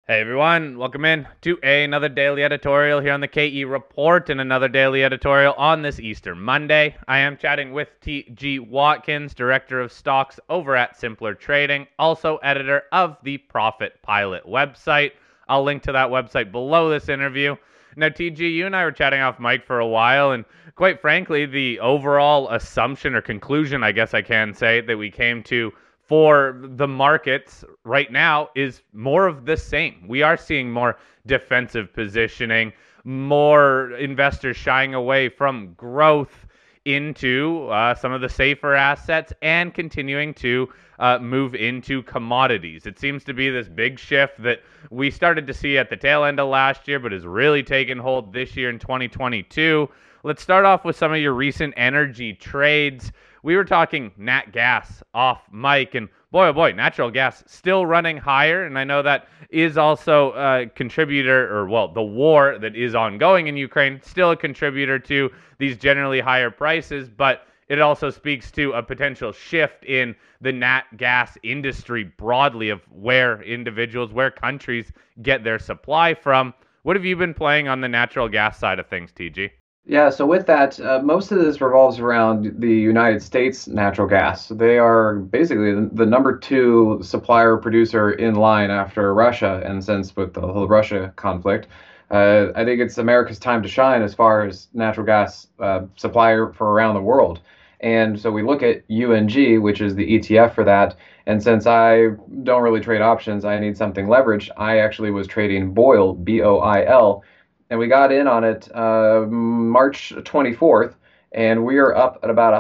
Hey everyone, welcome in to another daily editorial here on the KE Report and another daily editorial on this Easter Monday. I am chatting with T.G. Watkins, Director of Stocks over at Simpler Trading, also editor of the Profit Pilot website. I'll link to that website below this interview. Now, TG, you and I were chatting off mic for a while, and quite frankly, the overall assumption or conclusion, I guess I can say, that we came to for the markets right now is more of the same. We are seeing more defensive positioning, more investors shying away from growth into some of the safer assets and continuing to move into commodities. It seems to be this big shift that we started to see at the tail end of last year, but has really taken hold this year in 2022. Let's start off with some of your recent energy trades. We were talking nat gas off mic, and boy, oh boy, natural gas still running higher. And I know that is also a contributor, or well, the war that is ongoing in Ukraine, still a contributor to these generally higher prices. But it also speaks to a potential shift in the nat gas industry broadly of where individuals, where countries get their supply from. What have you been playing on the natural gas side of things, TG? Yeah, so with that, most of this revolves around the United States natural gas. They are basically the number two supplier producer in line after Russia, and since with the whole Russia conflict, I think it's America's time to shine as far as natural gas supplier for around the world. And so we look at UNG, which is the ETF for that. And since I don't really trade options, I need something leveraged. I actually was trading BOIL, BOIL, and we got in on it March 24th, and we are up at about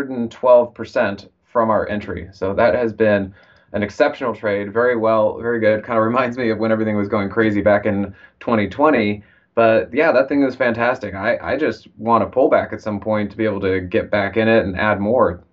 112% from our entry. So that has been an exceptional trade, very well, very good. Kind of reminds me of when everything was going crazy back in 2020. But yeah, that thing is fantastic. I just want to pull back at some point to be able to get back in it and add more.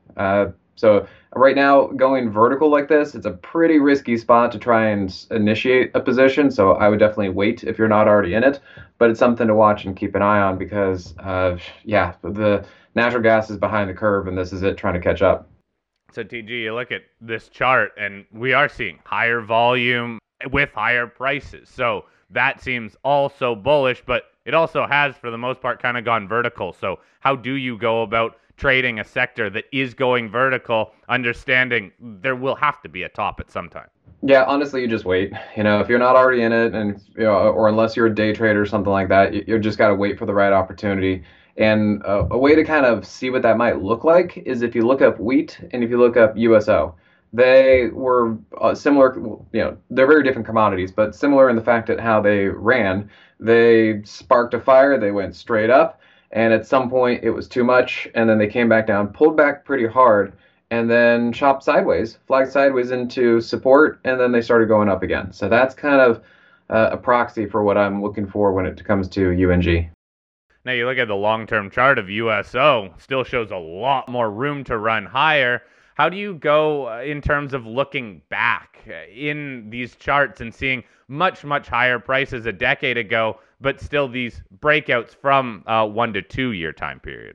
So right now, going vertical like this, it's a pretty risky spot to try and initiate a position. So I would definitely wait if you're not already in it. But it's something to watch and keep an eye on because, yeah, the natural gas is behind the curve, and this is it trying to catch up. So, TG, you look at this chart, and we are seeing higher volume with higher prices. So that seems also bullish, but it also has, for the most part, kind of gone vertical. So how do you go about trading a sector that is going vertical, understanding there will have to be a top at some time? Yeah, honestly, you just wait. If you're not already in it, and or unless you're a day trader or something like that, you just got to wait for the right opportunity. And a way to kind of see what that might look like is if you look up wheat and if you look up USO. They were similar. They're very different commodities, but similar in the fact that how they ran. They sparked a fire. They went straight up, and at some point it was too much, and then they came back down, pulled back pretty hard, and then chopped sideways, flagged sideways into support, and then they started going up again. So that's kind of a proxy for what I'm looking for when it comes to UNG. Now you look at the long-term chart of USO, still shows a lot more room to run higher. How do you go in terms of looking back in these charts and seeing much, much higher prices a decade ago, but still these breakouts from 1 to 2 year time period?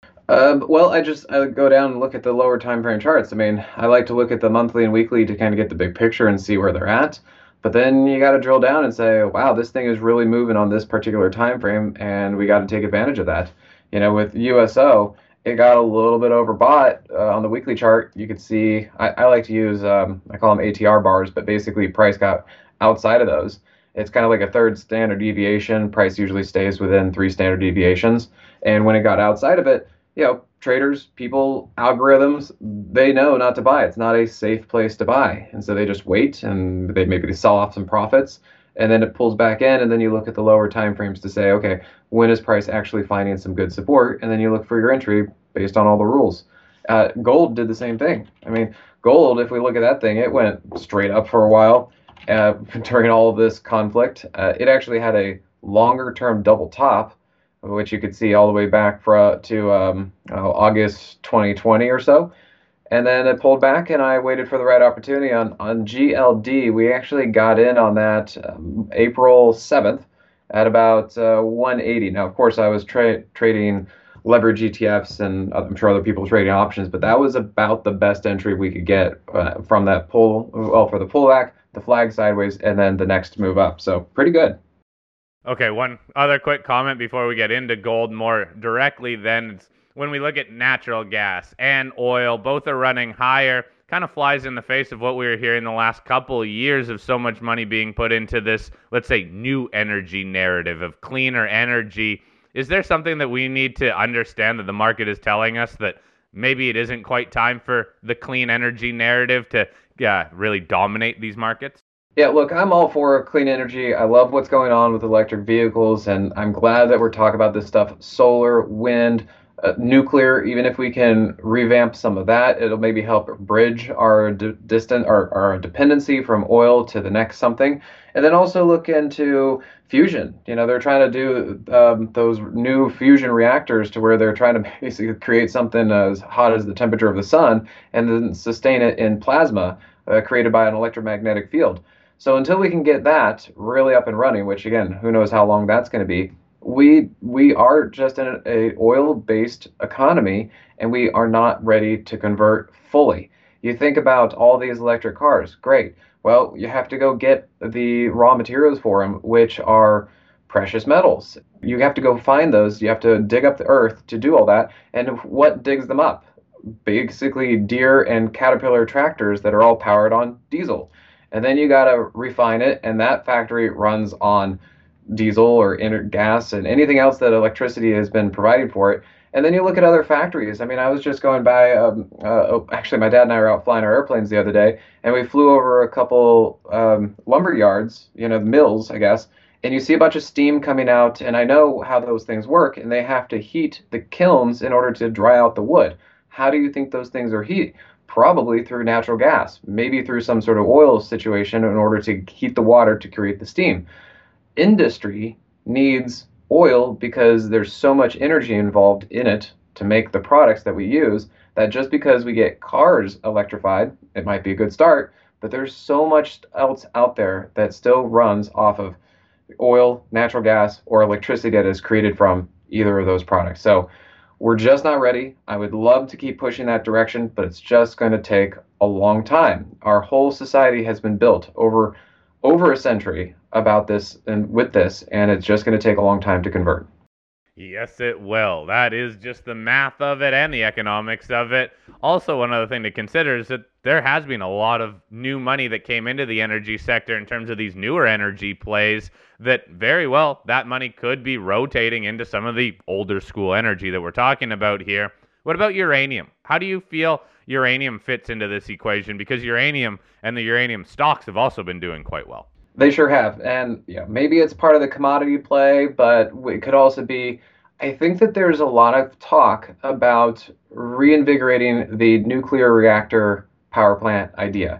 Well, I go down and look at the lower time frame charts. I mean, I like to look at the monthly and weekly to kind of get the big picture and see where they're at. But then you got to drill down and say, wow, this thing is really moving on this particular time frame, and we got to take advantage of that. With USO, it got a little bit overbought on the weekly chart. You could see I like to use I call them ATR bars, but basically price got outside of those. It's kind of like a third standard deviation. Price usually stays within three standard deviations, and when it got outside of it, traders, people, algorithms, they know not to buy. It's not a safe place to buy. And so they just wait and maybe they sell off some profits and then it pulls back in. And then you look at the lower time frames to say, okay, when is price actually finding some good support? And then you look for your entry based on all the rules. Gold did the same thing. I mean, gold, if we look at that thing, it went straight up for a while during all of this conflict. It actually had a longer term double top, which you could see all the way back to August 2020 or so. And then it pulled back, and I waited for the right opportunity on GLD. We actually got in on that April 7th at about 180. Now, of course, I was trading leverage ETFs, and I'm sure other people trading options, but that was about the best entry we could get from that pull. Well, for the pullback, the flag sideways, and then the next move up. So pretty good. Okay, one other quick comment before we get into gold more directly then. It's when we look at natural gas and oil, both are running higher. Kind of flies in the face of what we were hearing the last couple of years of so much money being put into this, let's say, new energy narrative of cleaner energy. Is there something that we need to understand that the market is telling us that maybe it isn't quite time for the clean energy narrative to really dominate these markets? Yeah, look, I'm all for clean energy. I love what's going on with electric vehicles, and I'm glad that we're talking about this stuff. Solar, wind, nuclear, even if we can revamp some of that, it'll maybe help bridge our our dependency from oil to the next something. And then also look into fusion. You know, they're trying to do those new fusion reactors to where they're trying to basically create something as hot as the temperature of the sun and then sustain it in plasma created by an electromagnetic field. So until we can get that really up and running, which again, who knows how long that's going to be, we are just in a oil-based economy, and we are not ready to convert fully. You think about all these electric cars, great. Well, you have to go get the raw materials for them, which are precious metals. You have to go find those. You have to dig up the earth to do all that. And what digs them up? Basically, Deere and Caterpillar tractors that are all powered on diesel. And then you got to refine it, and that factory runs on diesel or gas and anything else that electricity has been providing for it. And then you look at other factories. I mean, I was just going by, actually, my dad and I were out flying our airplanes the other day, and we flew over a couple lumber yards, you know, the mills, I guess, and you see a bunch of steam coming out, and I know how those things work, and they have to heat the kilns in order to dry out the wood. How do you think those things are heated? Probably through natural gas, maybe through some sort of oil situation in order to heat the water to create the steam. Industry needs oil because there's so much energy involved in it to make the products that we use that just because we get cars electrified, it might be a good start, but there's so much else out there that still runs off of oil, natural gas, or electricity that is created from either of those products. So we're just not ready. I would love to keep pushing that direction, but it's just going to take a long time. Our whole society has been built over a century about this and with this, and it's just going to take a long time to convert. Yes, it will. That is just the math of it and the economics of it. Also, one other thing to consider is that there has been a lot of new money that came into the energy sector in terms of these newer energy plays that very well that money could be rotating into some of the older school energy that we're talking about here. What about uranium? How do you feel uranium fits into this equation? Because uranium and the uranium stocks have also been doing quite well. They sure have. And yeah, maybe it's part of the commodity play, but it could also be. I think that there's a lot of talk about reinvigorating the nuclear reactor power plant idea.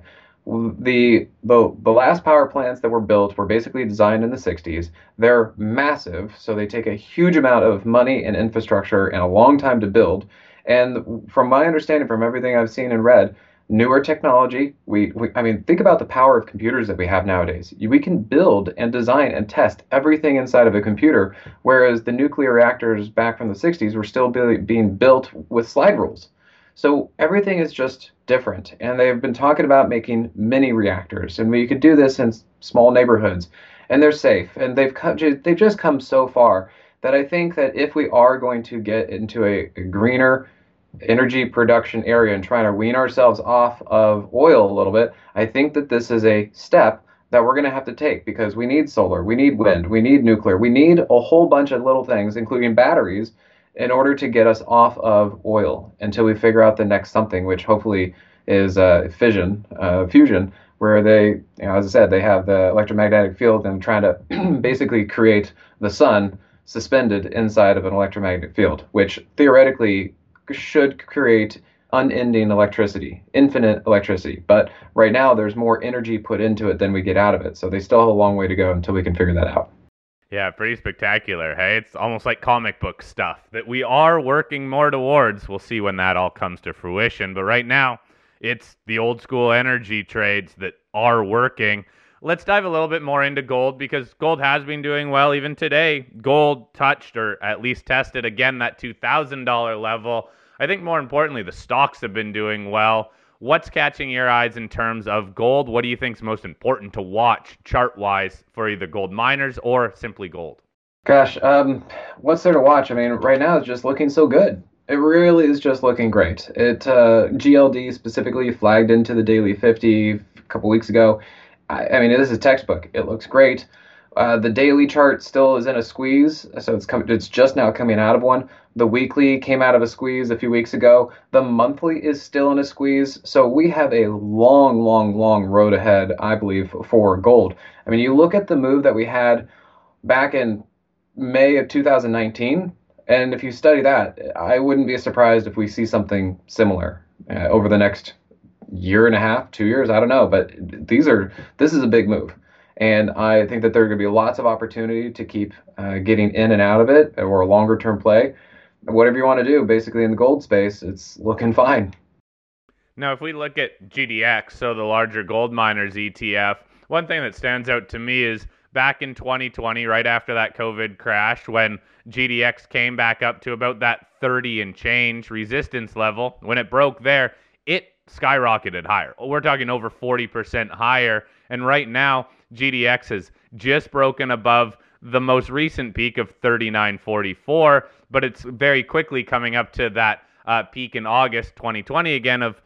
The last power plants that were built were basically designed in the 60s. They're massive, so they take a huge amount of money and infrastructure and a long time to build. And from my understanding, from everything I've seen and read, newer technology. I mean, think about the power of computers that we have nowadays. We can build and design and test everything inside of a computer, whereas the nuclear reactors back from the 60s were still being built with slide rules. So everything is just different, and they've been talking about making mini reactors, and we could do this in small neighborhoods, and they're safe, and they've just come so far that I think that if we are going to get into a greener energy production area and trying to wean ourselves off of oil a little bit, I think that this is a step that we're going to have to take because we need solar, we need wind, we need nuclear, we need a whole bunch of little things, including batteries, in order to get us off of oil until we figure out the next something, which hopefully is fusion, where they, you know, as I said, they have the electromagnetic field and trying to basically create the sun suspended inside of an electromagnetic field, which theoretically should create unending electricity, infinite electricity. But right now, there's more energy put into it than we get out of it. So they still have a long way to go until we can figure that out. Yeah, pretty spectacular. Hey, it's almost like comic book stuff that we are working more towards. We'll see when that all comes to fruition. But right now, it's the old school energy trades that are working. Let's dive a little bit more into gold because gold has been doing well. Even today, gold touched or at least tested again that $2,000 level. I think more importantly, the stocks have been doing well. What's catching your eyes in terms of gold? What do you think is most important to watch chart-wise for either gold miners or simply gold? Gosh, what's there to watch? I mean, right now it's just looking so good. It really is just looking great. GLD specifically flagged into the daily 50 a couple weeks ago. I mean, this is textbook. It looks great. The daily chart still is in a squeeze, so it's just now coming out of one. The weekly came out of a squeeze a few weeks ago. The monthly is still in a squeeze. So we have a long, long, long road ahead, I believe, for gold. I mean, you look at the move that we had back in May of 2019. And if you study that, I wouldn't be surprised if we see something similar over the next year and a half, 2 years. I don't know, but this is a big move, and I think that there are going to be lots of opportunity to keep getting in and out of it, or a longer term play. Whatever you want to do, basically in the gold space, it's looking fine. Now, if we look at GDX, so the larger gold miners ETF, one thing that stands out to me is back in 2020, right after that COVID crash, when GDX came back up to about that 30 and change resistance level, when it broke there, it skyrocketed higher. We're talking over 40% higher. And right now, GDX has just broken above the most recent peak of 39.44, but it's very quickly coming up to that peak in August 2020 again of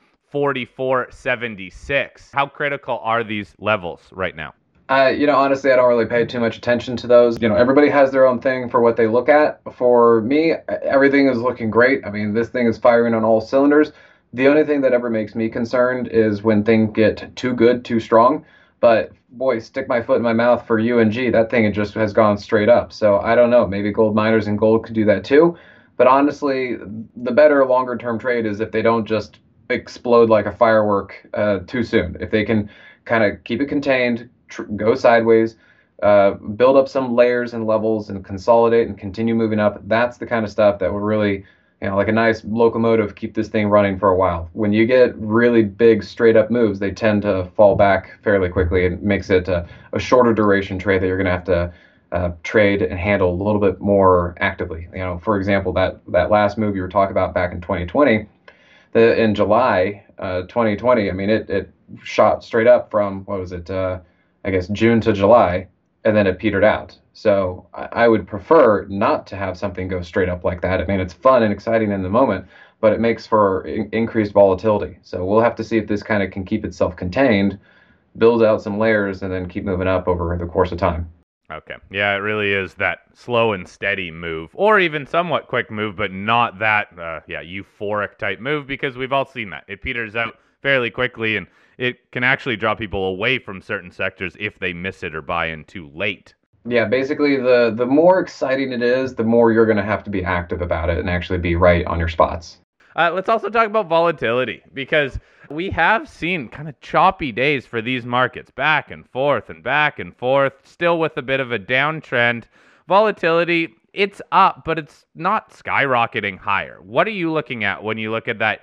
44.76. How critical are these levels right now? Honestly, I don't really pay too much attention to those. Everybody has their own thing for what they look at. For me, everything is looking great. I mean, this thing is firing on all cylinders. The only thing that ever makes me concerned is when things get too good, too strong. But boy, stick my foot in my mouth for UNG. That thing just has gone straight up. So I don't know. Maybe gold miners and gold could do that too. But honestly, the better longer term trade is if they don't just explode like a firework too soon. If they can kind of keep it contained, go sideways, build up some layers and levels and consolidate and continue moving up. That's the kind of stuff that will really, like a nice locomotive, keep this thing running for a while. When you get really big straight up moves, they tend to fall back fairly quickly. It makes it a shorter duration trade that you're going to have to trade and handle a little bit more actively. For example, that last move you were talking about back in 2020, in July 2020, I mean, it shot straight up from, what was it, I guess June to July, and then it petered out. So I would prefer not to have something go straight up like that. I mean, it's fun and exciting in the moment, but it makes for increased volatility. So we'll have to see if this kind of can keep itself contained, build out some layers, and then keep moving up over the course of time. Okay. Yeah, it really is that slow and steady move, or even somewhat quick move, but not that, euphoric type move, because we've all seen that. It peters out fairly quickly, and it can actually draw people away from certain sectors if they miss it or buy in too late. Yeah, basically, the more exciting it is, the more you're going to have to be active about it and actually be right on your spots. Let's also talk about volatility, because we have seen kind of choppy days for these markets, back and forth, still with a bit of a downtrend. Volatility, it's up, but it's not skyrocketing higher. What are you looking at when you look at that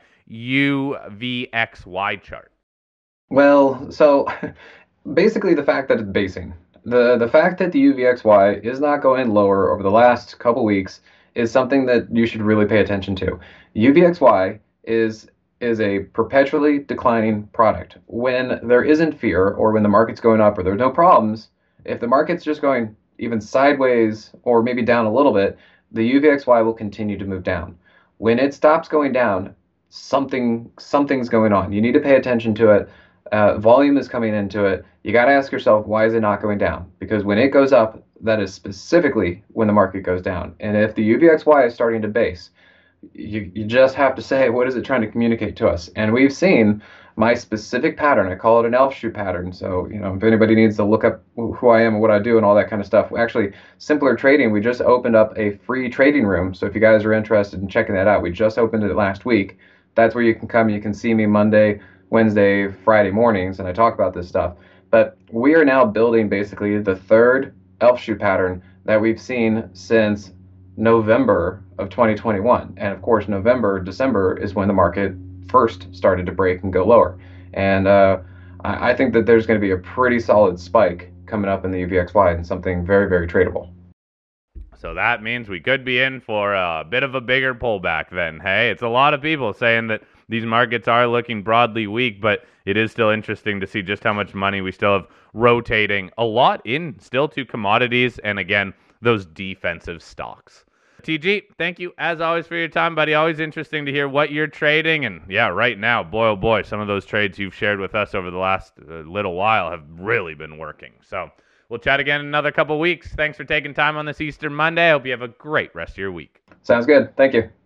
UVXY chart? Well, so basically the fact that it's basing. The fact that the UVXY is not going lower over the last couple weeks is something that you should really pay attention to. UVXY is a perpetually declining product. When there isn't fear, or when the market's going up or there's no problems, if the market's just going even sideways or maybe down a little bit, the UVXY will continue to move down. When it stops going down, something's going on. You need to pay attention to it. Volume is coming into it. You got to ask yourself, why is it not going down? Because when it goes up, that is specifically when the market goes down. And if the UVXY is starting to base, you just have to say, what is it trying to communicate to us? And we've seen my specific pattern. I call it an elf shoe pattern. So, if anybody needs to look up who I am and what I do and all that kind of stuff, actually, Simpler Trading, we just opened up a free trading room. So if you guys are interested in checking that out, we just opened it last week. That's where you can come. You can see me Monday, Wednesday, Friday mornings, and I talk about this stuff. But we are now building basically the third elf shoe pattern that we've seen since November of 2021. And of course, December is when the market first started to break and go lower. And I think that there's going to be a pretty solid spike coming up in the UVXY and something very, very tradable. So that means we could be in for a bit of a bigger pullback then. Hey, it's a lot of people saying that these markets are looking broadly weak, but it is still interesting to see just how much money we still have rotating a lot in still to commodities and, again, those defensive stocks. TG, thank you as always for your time, buddy. Always interesting to hear what you're trading. And yeah, right now, boy, oh boy, some of those trades you've shared with us over the last little while have really been working. So we'll chat again in another couple weeks. Thanks for taking time on this Easter Monday. I hope you have a great rest of your week. Sounds good. Thank you.